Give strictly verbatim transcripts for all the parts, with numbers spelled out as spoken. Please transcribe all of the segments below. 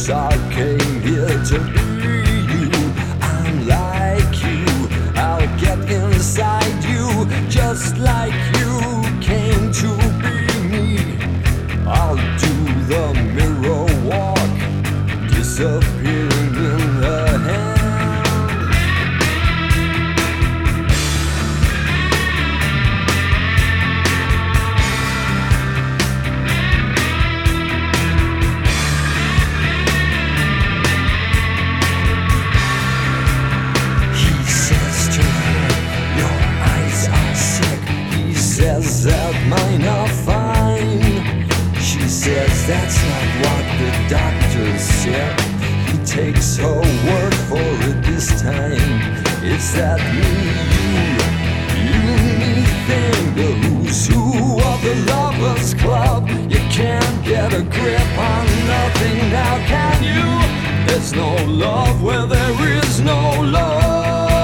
'cause I came here to be you. I'm like you, I'll get inside you, just like you came to be me. I'll do the mirror walk, disappearing in the hand. Says that mine are fine. She says that's not what the doctor said. He takes her word for it this time. It's that me, you, you, me thing. The who's who of the lovers club. You can't get a grip on nothing now, can you? There's no love where there is no love.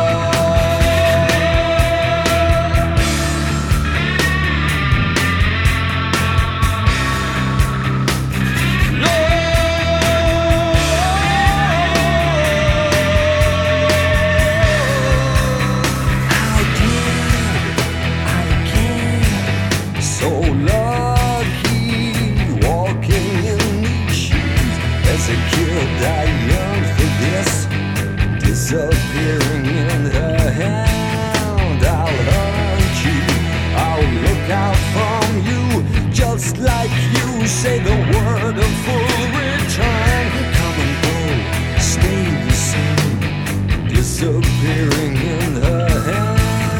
I yearned for this, disappearing in her hand. I'll hunt you, I'll look out from you, just like you say the word of full return. Come and go, stay the same, disappearing in her hand.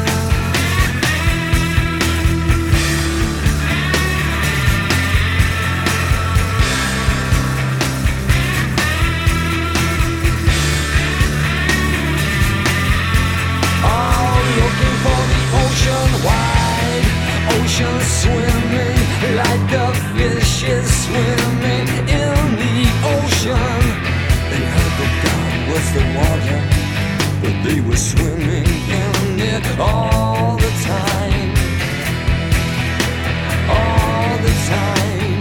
Ocean swimming like the fish is swimming in the ocean. They heard that God was the water, but they were swimming in it all the time, all the time.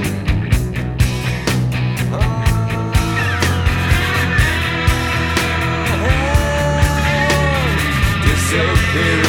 Oh, disappear.